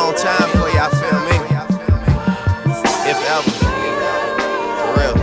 long time for y'all, feel me? If ever. For real.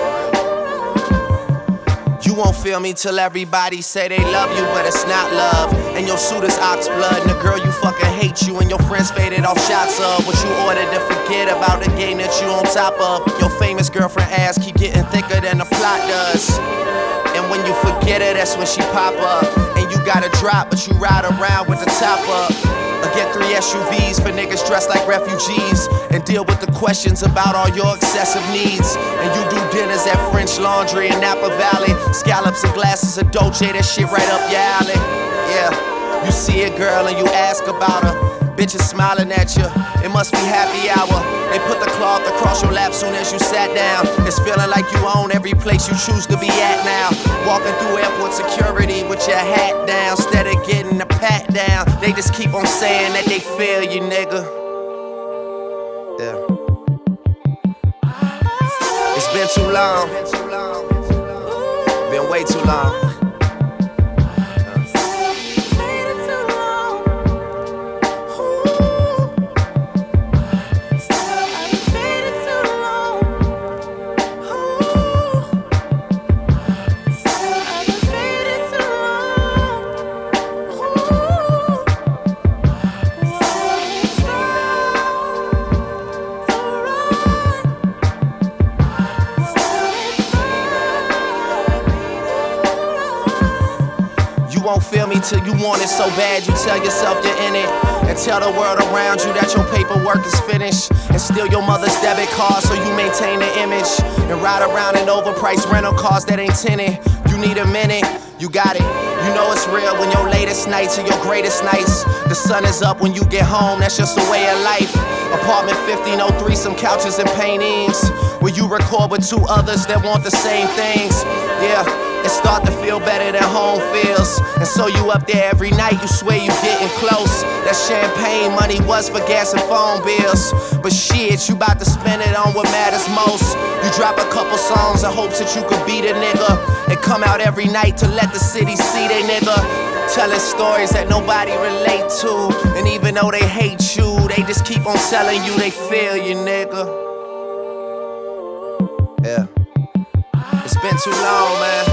You won't feel me till everybody say they love you, but it's not love. And your suit is ox blood, and the girl you fucking hate you, and your friends faded off shots of what you ordered to forget about the game that you on top of. Your famous girlfriend ass keep getting thicker than the plot does. And when you forget her, that's when she pop up. And you gotta drop, but you ride around with the top up. Or get 3 SUVs for niggas dressed like refugees, and deal with the questions about all your excessive needs. And you do dinners at French Laundry in Napa Valley. Scallops and glasses of Dolce, that shit right up your alley. Yeah, you see a girl and you ask about her. Bitches smiling at you, it must be happy hour. They put the cloth across your lap soon as you sat down. It's feeling like you own every place you choose to be at now. Walking through airport security with your hat down, instead of getting a pat down. They just keep on saying that they feel you, nigga. Yeah. It's been too long. Been way too long. You won't feel me till you want it so bad you tell yourself you're in it, and tell the world around you that your paperwork is finished, and steal your mother's debit card so you maintain the image, and ride around in overpriced rental cars that ain't tinted. You need a minute, you got it. You know it's real when your latest nights are your greatest nights. The sun is up when you get home, that's just a way of life. Apartment 1503, some couches and paintings, where you record with 2 others that want the same things. Yeah, it start to feel better than home feels. And so you up there every night, you swear you getting close. That champagne money was for gas and phone bills, but shit, you bout to spend it on what matters most. You drop a couple songs in hopes that you could be the nigga, and come out every night to let the city see they nigga. Telling stories that nobody relate to, and even though they hate you, they just keep on telling you they feel you, nigga. Yeah. It's been too long, man.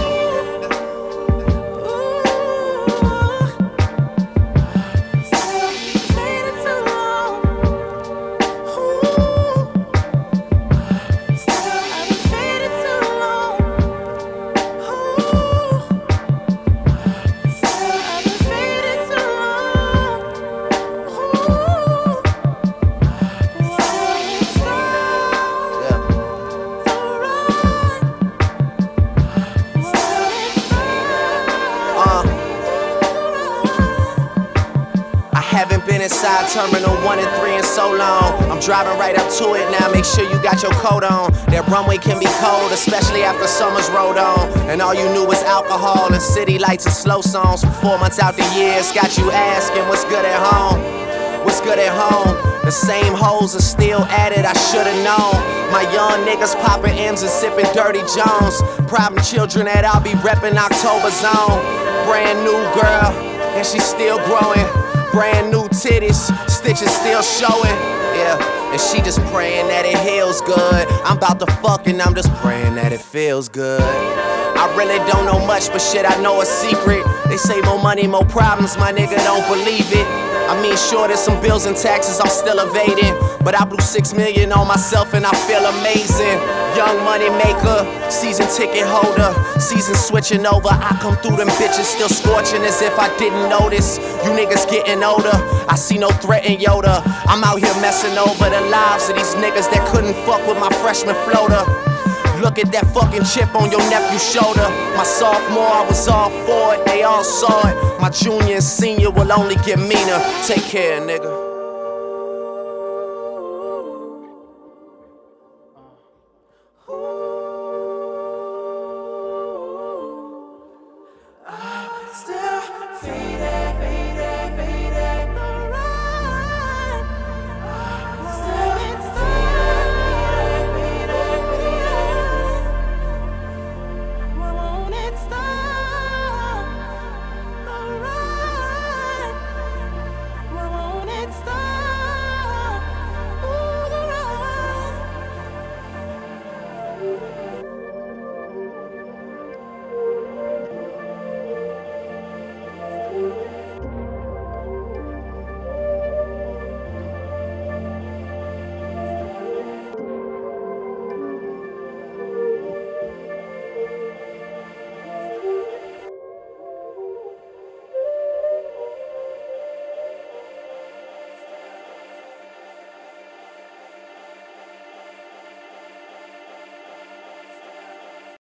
Haven't been inside Terminal 1 and 3 in so long. I'm driving right up to it now, make sure you got your coat on. That runway can be cold, especially after summer's rolled on. And all you knew was alcohol and city lights and slow songs. For 4 months out the years, got you asking what's good at home. What's good at home? The same hoes are still at it, I should've known. My young niggas popping M's and sipping Dirty Jones. Problem children that I'll be reppin' October Zone. Brand new girl, and she's still growing. Brand new titties, stitches still showing. Yeah, and she just praying that it heals good. I'm about to fuck and I'm just praying that it feels good. I really don't know much, but shit, I know a secret. They say more money, more problems, my nigga don't believe it. I mean, sure, there's some bills and taxes I'm still evading, but I blew 6 million on myself and I feel amazing. Young money maker, season ticket holder, season switching over. I come through them bitches still scorching as if I didn't notice. You niggas getting older, I see no threat in Yoda. I'm out here messing over the lives of these niggas that couldn't fuck with my freshman floater. Look at that fucking chip on your nephew's shoulder. My sophomore, I was all for it, they all saw it. My junior and senior will only get meaner. Take care, nigga.